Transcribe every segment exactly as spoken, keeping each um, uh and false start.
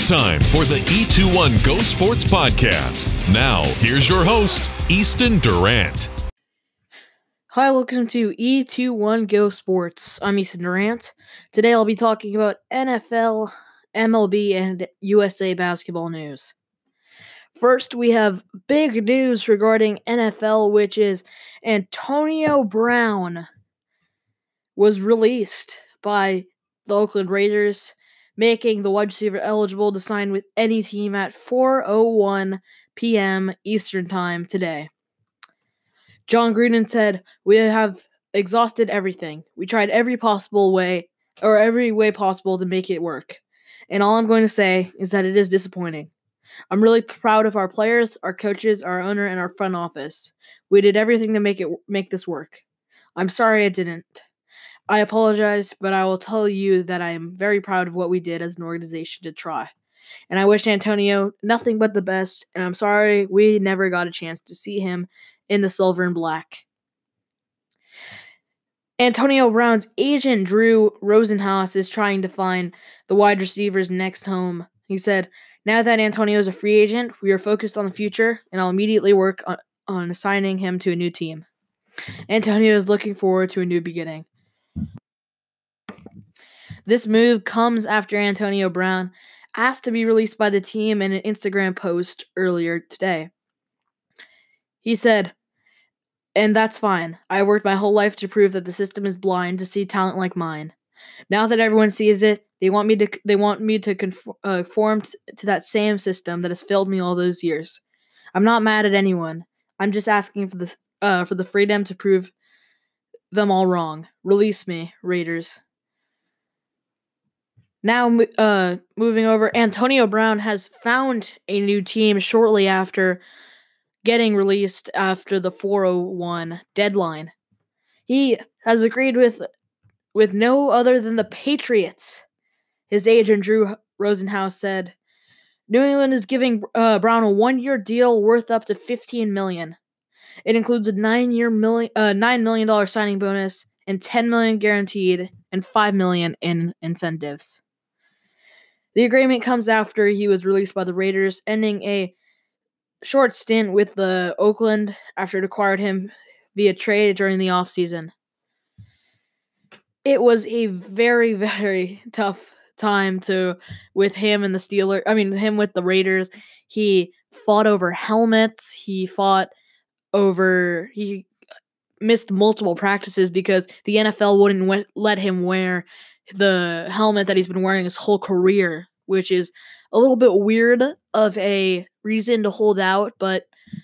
time for the E two one Go Sports Podcast. Now, here's your host, Easton Durant. Hi, welcome to E two one Go Sports. I'm Easton Durant. Today I'll be talking about N F L, M L B, and U S A basketball news. First, we have big news regarding N F L, which is Antonio Brown was released by the Oakland Raiders, making the wide receiver eligible to sign with any team at four oh one p.m. Eastern Time today. John Gruden said, "We have exhausted everything. We tried every possible way, or every way possible to make it work. And all I'm going to say is that it is disappointing. I'm really proud of our players, our coaches, our owner, and our front office. We did everything to make it make this work. I'm sorry I didn't. I apologize, but I will tell you that I am very proud of what we did as an organization to try. And I wish Antonio nothing but the best, and I'm sorry we never got a chance to see him in the silver and black." Antonio Brown's agent, Drew Rosenhaus, is trying to find the wide receiver's next home. He said, "Now that Antonio is a free agent, we are focused on the future, and I'll immediately work on, on assigning him to a new team. Antonio is looking forward to a new beginning." This move comes after Antonio Brown asked to be released by the team in an Instagram post earlier today. He said, "And that's fine. I worked my whole life to prove that the system is blind to see talent like mine. Now that everyone sees it, they want me to they want me to conform, uh, conform t- to that same system that has failed me all those years. I'm not mad at anyone. I'm just asking for the uh, for the freedom to prove them all wrong. Release me, Raiders." Now, uh, moving over, Antonio Brown has found a new team shortly after getting released after the four oh one deadline. He has agreed with with no other than the Patriots. His agent, Drew Rosenhaus, said, "New England is giving uh, Brown a one-year deal worth up to fifteen million dollars. It includes a nine-year million, uh, nine million dollars signing bonus and ten million dollars guaranteed and five million dollars in incentives." The agreement comes after he was released by the Raiders, ending a short stint with the Oakland after it acquired him via trade during the offseason. It was a very, very tough time to with him and the Steelers. I mean, him with the Raiders. He fought over helmets. He fought over. He missed multiple practices because the N F L wouldn't we- let him wear the helmet that he's been wearing his whole career, which is a little bit weird of a reason to hold out, but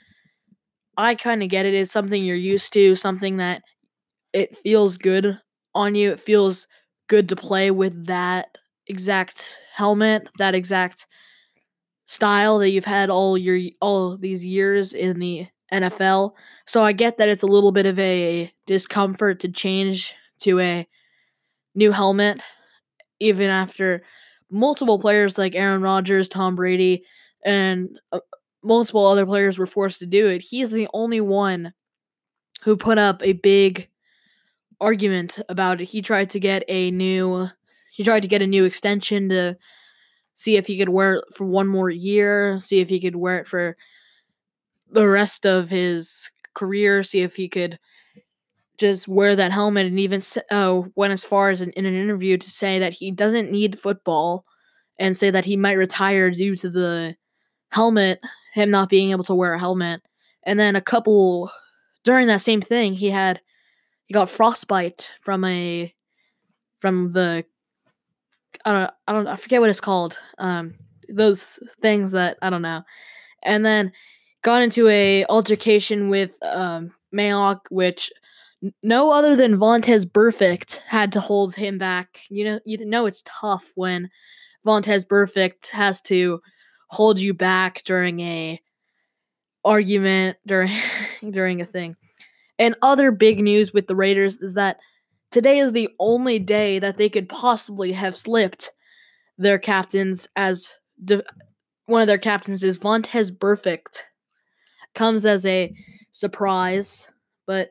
I kind of get it. It's something you're used to, something that it feels good on you. It feels good to play with that exact helmet, that exact style that you've had all your all these years in the N F L. So I get that it's a little bit of a discomfort to change to a new helmet, even after multiple players like Aaron Rodgers, Tom Brady, and uh, multiple other players were forced to do it. He's the only one who put up a big argument about it. He tried to get a new he tried to get a new extension to see if he could wear it for one more year, see if he could wear it for the rest of his career, see if he could just wear that helmet, and even uh, went as far as in, in an interview to say that he doesn't need football and say that he might retire due to the helmet, him not being able to wear a helmet. And then a couple, during that same thing, he had, he got frostbite from a, from the, I don't, I don't, I forget what it's called. Um, those things that, I don't know. And then got into a altercation with um, Mayock, which no other than Vontaze Burfict had to hold him back. You know, you know it's tough when Vontaze Burfict has to hold you back during a argument, during during a thing. And other big news with the Raiders is that today is the only day that they could possibly have slipped their captains, as de- one of their captains is Vontaze Burfict. Comes as a surprise, but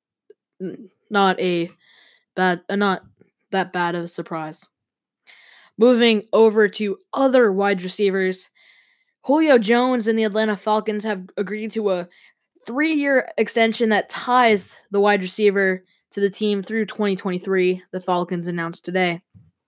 not a bad, uh, not that bad of a surprise. Moving over to other wide receivers, Julio Jones and the Atlanta Falcons have agreed to a three-year extension that ties the wide receiver to the team through twenty twenty-three, the Falcons announced today.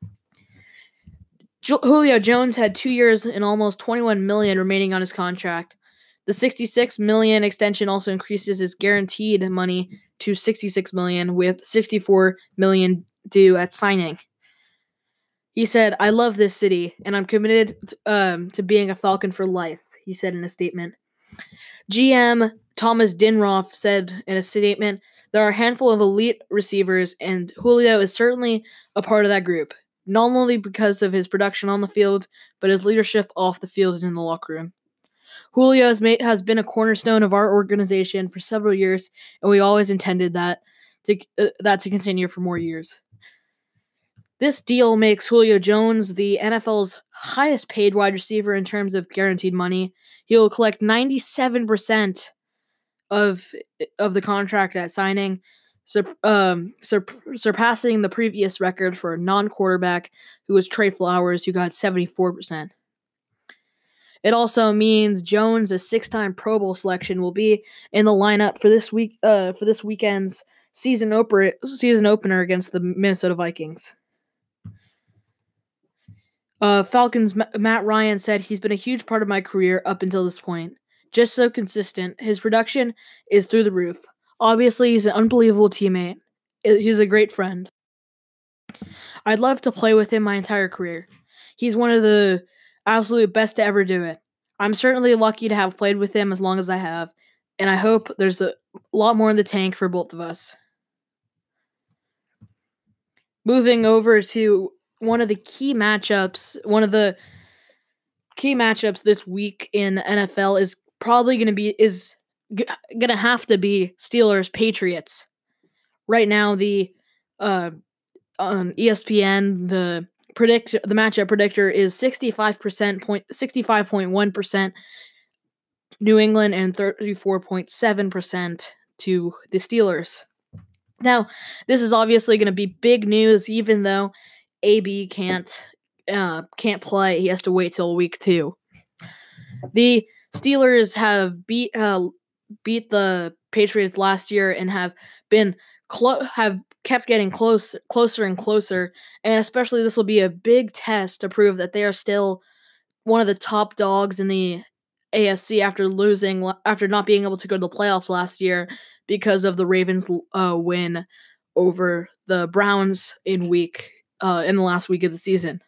Julio Jones had two years and almost twenty-one million dollars remaining on his contract. The sixty-six million dollars extension also increases his guaranteed money to sixty-six million dollars, with sixty-four million dollars due at signing. He said, "I love this city, and I'm committed um, to being a Falcon for life," he said in a statement. G M Thomas Dinroff said in a statement, "There are a handful of elite receivers, and Julio is certainly a part of that group, not only because of his production on the field, but his leadership off the field and in the locker room. Julio has, made, has been a cornerstone of our organization for several years, and we always intended that to, uh, that to continue for more years." This deal makes Julio Jones the N F L's highest paid wide receiver in terms of guaranteed money. He will collect ninety-seven percent of of the contract at signing, sur- um, sur- surpassing the previous record for a non-quarterback, who was Trey Flowers, who got seventy-four percent. It also means Jones, a six-time Pro Bowl selection, will be in the lineup for this week uh, for this weekend's season opener season opener against the Minnesota Vikings. Uh, Falcons' M- Matt Ryan said, "He's been a huge part of my career up until this point. Just so consistent. His production is through the roof. Obviously, he's an unbelievable teammate. He's a great friend. I'd love to play with him my entire career. He's one of the absolute best to ever do it. I'm certainly lucky to have played with him as long as I have, and I hope there's a lot more in the tank for both of us." Moving over to one of the key matchups, one of the key matchups this week in the N F L is probably going to be is g- going to have to be Steelers Patriots. Right now, the uh, on E S P N, the predict the matchup predictor is sixty-five percent point sixty-five point one percent New England and thirty-four point seven percent to the Steelers. Now, this is obviously going to be big news, even though A B can't uh, can't play. He has to wait till week two. The Steelers have beat uh, beat the Patriots last year and have been clo- have kept getting close closer and closer, and especially this will be a big test to prove that they are still one of the top dogs in the A F C after losing after not being able to go to the playoffs last year because of the Ravens' uh, win over the Browns in week uh, in the last week of the season.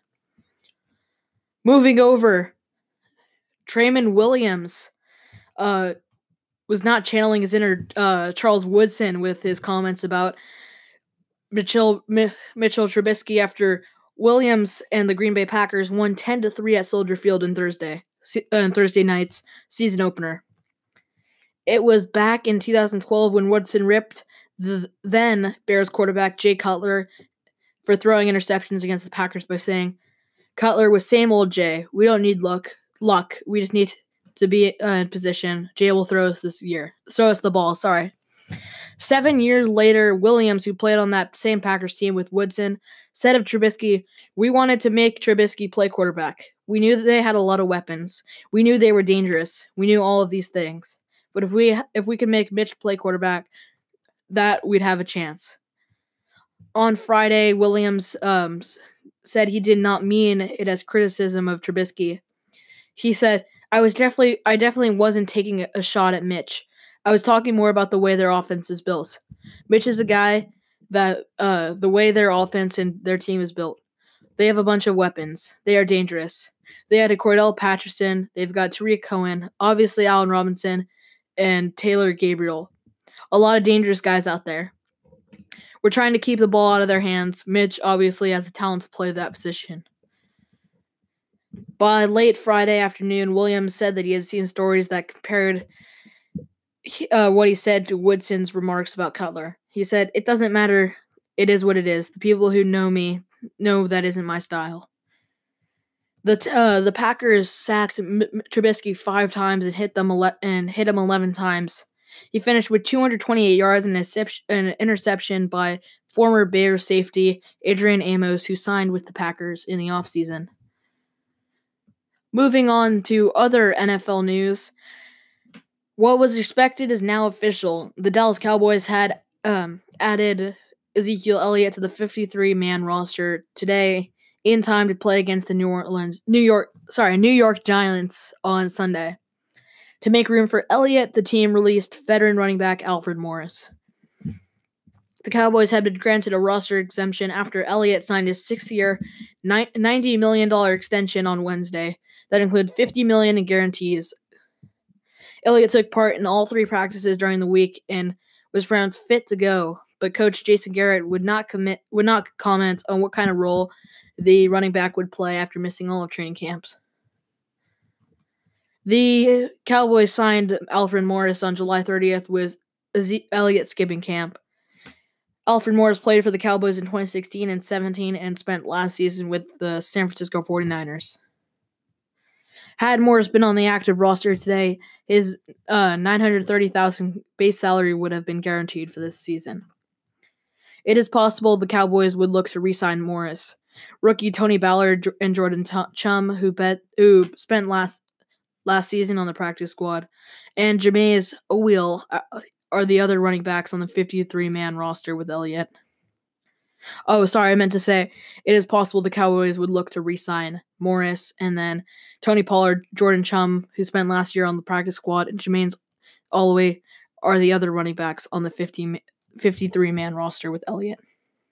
Moving over, Trayvon Williams uh, was not channeling his inner uh, Charles Woodson with his comments about Mitchell M- Mitchell Trubisky after Williams and the Green Bay Packers won ten to three at Soldier Field on Thursday, uh, Thursday night's season opener. It was back in two thousand twelve when Woodson ripped the then Bears quarterback Jay Cutler for throwing interceptions against the Packers by saying, "Cutler was same old Jay. We don't need luck. Luck. We just need to be uh, in position. Jay will throw us this year. Throw us the ball. Sorry." Seven years later, Williams, who played on that same Packers team with Woodson, said of Trubisky, "We wanted to make Trubisky play quarterback. We knew that they had a lot of weapons. We knew they were dangerous. We knew all of these things. But if we if we could make Mitch play quarterback, that we'd have a chance." On Friday, Williams um, said he did not mean it as criticism of Trubisky. He said, I was definitely I definitely wasn't taking a shot at Mitch. I was talking more about the way their offense is built. Mitch is a guy that uh, the way their offense and their team is built. They have a bunch of weapons. They are dangerous. They had a Cordell Patterson. They've got Tariq Cohen, obviously Allen Robinson, and Taylor Gabriel. A lot of dangerous guys out there. We're trying to keep the ball out of their hands. Mitch obviously has the talent to play that position. By late Friday afternoon, Williams said that he had seen stories that compared uh, what he said to Woodson's remarks about Cutler. He said, "It doesn't matter. It is what it is. The people who know me know that isn't my style." The t- uh, the Packers sacked M- M- Trubisky five times and hit them ele- and hit him eleven times. He finished with two hundred twenty-eight yards and an interception by former Bears safety Adrian Amos, who signed with the Packers in the offseason. Moving on to other N F L news, what was expected is now official. The Dallas Cowboys had um, added Ezekiel Elliott to the fifty-three man roster today in time to play against the New Orleans, New York, sorry, New York Giants on Sunday. To make room for Elliott, the team released veteran running back Alfred Morris. The Cowboys had been granted a roster exemption after Elliott signed his six-year, ninety million dollars extension on Wednesday that included fifty million dollars in guarantees. Elliott took part in all three practices during the week and was pronounced fit to go, but coach Jason Garrett would not commit would not comment on what kind of role the running back would play after missing all of training camps. The Cowboys signed Alfred Morris on July thirtieth with Elliott skipping camp. Alfred Morris played for the Cowboys in twenty sixteen and seventeen and spent last season with the San Francisco forty-niners. Had Morris been on the active roster today, his uh, nine hundred thirty thousand dollars base salary would have been guaranteed for this season. It is possible the Cowboys would look to re-sign Morris. Rookie Tony Ballard and Jordan Chum, who bet who spent last last season on the practice squad, and Jameis O'Wheel are the other running backs on the fifty-three man roster with Elliott. Oh, sorry, I meant to say it is possible the Cowboys would look to re-sign Morris, and then Tony Pollard, Jordan Chum, who spent last year on the practice squad, and Jermaine Holloway are the other running backs on the fifty-three man roster with Elliott.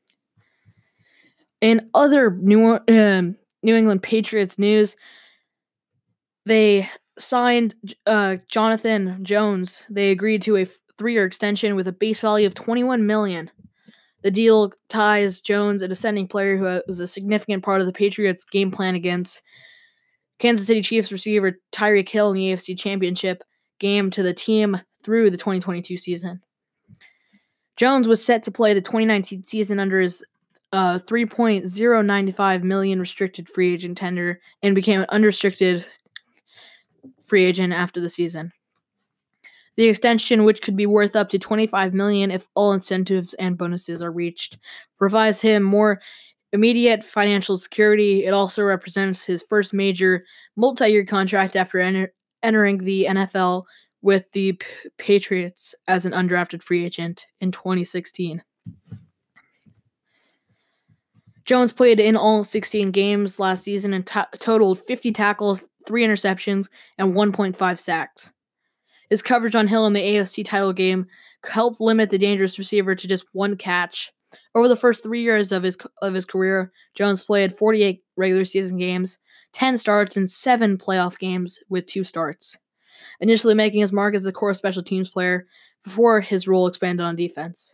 In other New, uh, New England Patriots news, they signed uh, Jonathan Jones. They agreed to a three-year extension with a base value of twenty-one million dollars. The deal ties Jones, a descending player who was a significant part of the Patriots' game plan against Kansas City Chiefs receiver Tyreek Hill in the A F C Championship game, to the team through the twenty twenty-two season. Jones was set to play the twenty nineteen season under his uh, three point oh nine five million dollars restricted free agent tender and became an unrestricted free agent after the season. The extension, which could be worth up to twenty-five million dollars if all incentives and bonuses are reached, provides him more immediate financial security. It also represents his first major multi-year contract after enter- entering the N F L with the P- Patriots as an undrafted free agent in twenty sixteen. Jones played in all sixteen games last season and t- totaled fifty tackles, three interceptions, and one point five sacks. His coverage on Hill in the A F C title game helped limit the dangerous receiver to just one catch. Over the first three years of his of his career, Jones played forty-eight regular season games, ten starts, and seven playoff games with two starts, initially making his mark as a core special teams player before his role expanded on defense.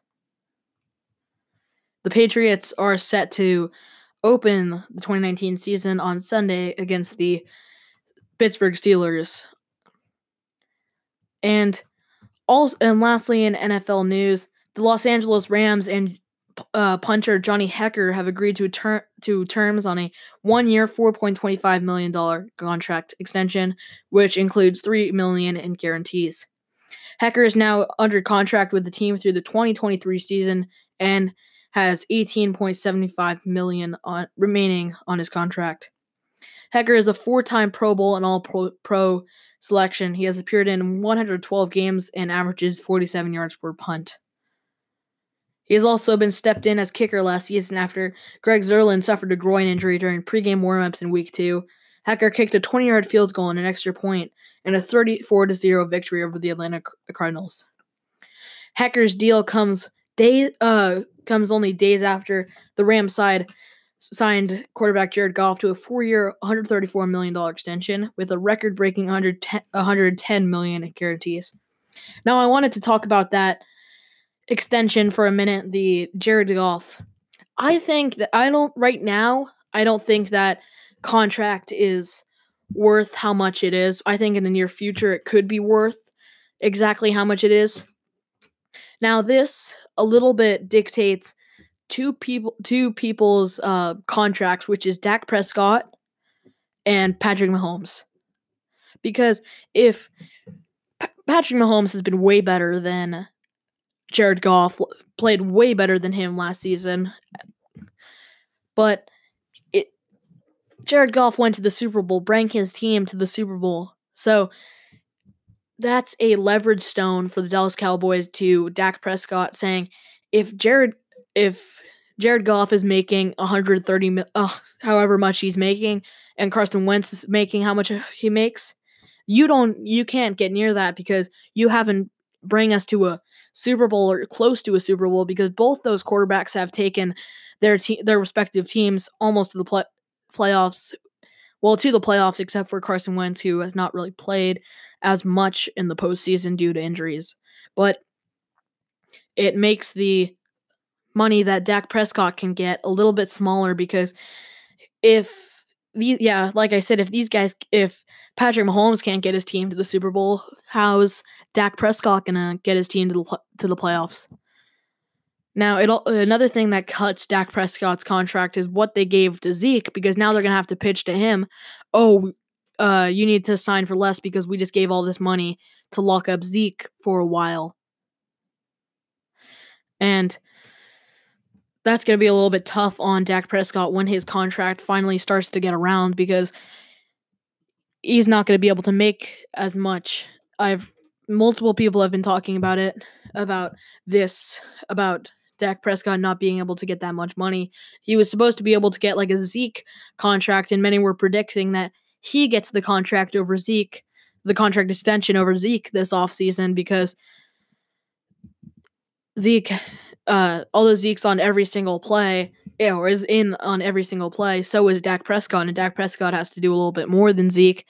The Patriots are set to open the twenty nineteen season on Sunday against the Pittsburgh Steelers. And also, and lastly, in N F L news, the Los Angeles Rams and uh, punter Johnny Hekker have agreed to ter- to terms on a one-year, four point two five million dollars contract extension, which includes three million dollars in guarantees. Hekker is now under contract with the team through the twenty twenty-three season and has eighteen point seven five million dollars on, remaining on his contract. Hekker is a four-time Pro Bowl and All-Pro Pro selection. He has appeared in one hundred twelve games and averages forty-seven yards per punt. He has also been stepped in as kicker last season after Greg Zerlin suffered a groin injury during pregame warmups in week two. Hekker kicked a twenty-yard field goal and an extra point in a thirty-four to zero victory over the Atlanta Cardinals. Hecker's deal comes day uh comes only days after the Rams side signed quarterback Jared Goff to a four-year, one hundred thirty-four million dollars extension with a record-breaking one hundred ten million dollars in guarantees. Now, I wanted to talk about that extension for a minute, the Jared Goff. I think that I don't, right now, I don't think that contract is worth how much it is. I think in the near future it could be worth exactly how much it is. Now, this a little bit dictates two people, two people's uh, contracts, which is Dak Prescott and Patrick Mahomes. Because if P- Patrick Mahomes has been way better than Jared Goff, played way better than him last season. But it, Jared Goff went to the Super Bowl, bring his team to the Super Bowl. So that's a leverage stone for the Dallas Cowboys to Dak Prescott, saying if Jared if Jared Goff is making one hundred thirty, uh, however much he's making, and Carson Wentz is making how much he makes, you don't you can't get near that because you haven't bring us to a Super Bowl or close to a Super Bowl, because both those quarterbacks have taken their te- their respective teams almost to the play- playoffs. Well, to the playoffs, except for Carson Wentz, who has not really played as much in the postseason due to injuries. But it makes the money that Dak Prescott can get a little bit smaller, because if these, yeah, like I said, if these guys, if Patrick Mahomes can't get his team to the Super Bowl, how's Dak Prescott gonna get his team to the to the playoffs? Now, it another thing that cuts Dak Prescott's contract is what they gave to Zeke, because now they're gonna have to pitch to him, oh, uh, you need to sign for less because we just gave all this money to lock up Zeke for a while, and that's going to be a little bit tough on Dak Prescott when his contract finally starts to get around, because he's not going to be able to make as much. I've multiple people have been talking about it, about this, about Dak Prescott not being able to get that much money. He was supposed to be able to get like a Zeke contract, and many were predicting that he gets the contract over Zeke, the contract extension over Zeke this offseason, because Zeke, uh, although Zeke's on every single play, you know, or is in on every single play, so is Dak Prescott, and Dak Prescott has to do a little bit more than Zeke.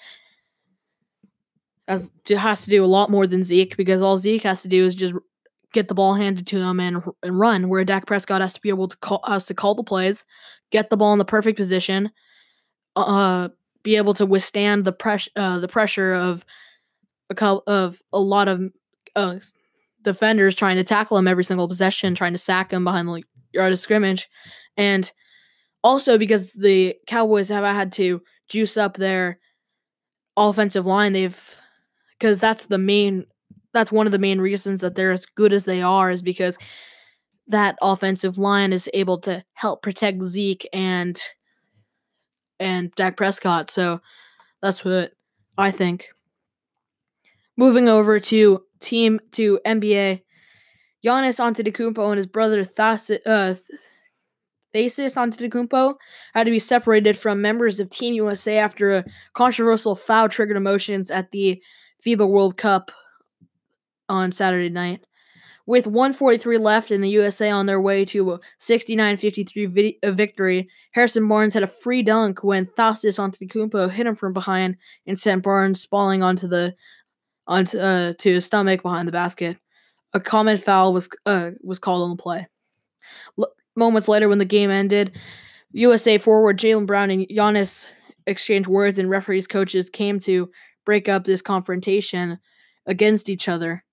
Has to, has to do a lot more than Zeke, because all Zeke has to do is just get the ball handed to him and and run, where Dak Prescott has to be able to call, has to call the plays, get the ball in the perfect position, uh, be able to withstand the pressure, uh, the pressure of a of a lot of uh, defenders trying to tackle him every single possession, trying to sack him behind the yard of scrimmage, and also because the Cowboys have had to juice up their offensive line, they've because that's the main that's one of the main reasons that they're as good as they are, is because that offensive line is able to help protect Zeke and and Dak Prescott. So that's what I think. Moving over to team to N B A, Giannis Antetokounmpo and his brother Thas- uh, Thesis Antetokounmpo had to be separated from members of Team U S A after a controversial foul triggered emotions at the FIBA World Cup on Saturday night. With one forty-three left and the U S A on their way to a sixty-nine fifty-three vi- victory, Harrison Barnes had a free dunk when Thassis Antetokounmpo hit him from behind and sent Barnes spalling onto the onto uh, to his stomach behind the basket. A common foul was uh, was called on the play. L- moments later, when the game ended, U S A forward Jaylen Brown and Giannis exchanged words, and referees coaches came to break up this confrontation against each other.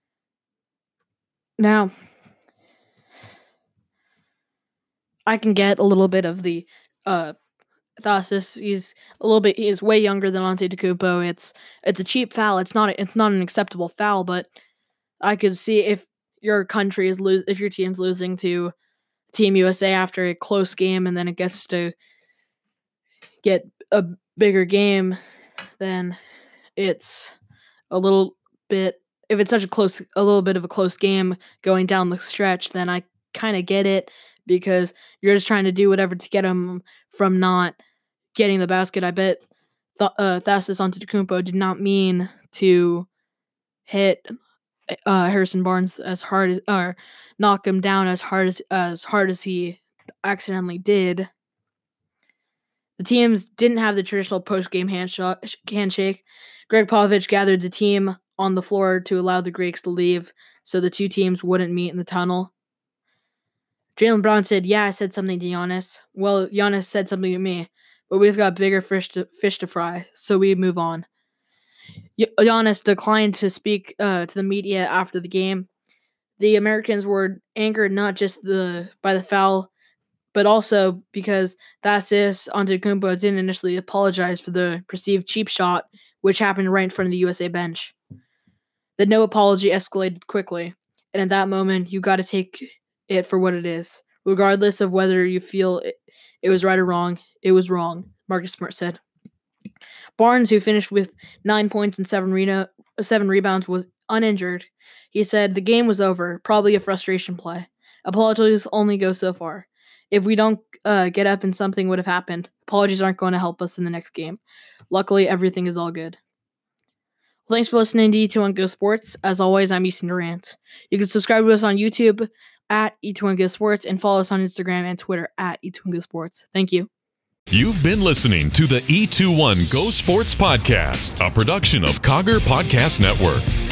Now, I can get a little bit of the uh, Thassis. He's a little bit. He is way younger than Antetokounmpo. It's it's a cheap foul. It's not. It's not an acceptable foul. But I could see if your country is lose, if your team's losing to Team U S A after a close game, and then it gets to get a bigger game, then it's a little bit. If it's such a close, a little bit of a close game going down the stretch, then I kind of get it, because you're just trying to do whatever to get them from not getting the basket. I bet Th- uh, Thassis Antetokounmpo did not mean to hit uh, Harrison Barnes as hard as, or knock him down as hard as as hard as he accidentally did. The teams didn't have the traditional post-game handshake. Greg Popovich gathered the team on the floor to allow the Greeks to leave, so the two teams wouldn't meet in the tunnel. Jaylen Brown said, "Yeah, I said something to Giannis. Well, Giannis said something to me, but we've got bigger fish to fish to fry, so we move on." Giannis declined to speak uh, to the media after the game. The Americans were angered not just the by the foul, but also because Thassis Antetokounmpo didn't initially apologize for the perceived cheap shot, which happened right in front of the U S A bench. The no apology escalated quickly, and at that moment, you got to take it for what it is. Regardless of whether you feel it, it was right or wrong, it was wrong, Marcus Smart said. Barnes, who finished with nine points and seven, re- seven rebounds, was uninjured. He said, "The game was over, probably a frustration play. Apologies only go so far. If we don't uh, get up and something would have happened, apologies aren't going to help us in the next game. Luckily, everything is all good." Well, thanks for listening to E two one Go Sports. As always, I'm Easton Durant. You can subscribe to us on YouTube at E two one Go Sports and follow us on Instagram and Twitter at E two one Go Sports. Thank you. You've been listening to the E two one Go Sports Podcast, a production of Cogger Podcast Network.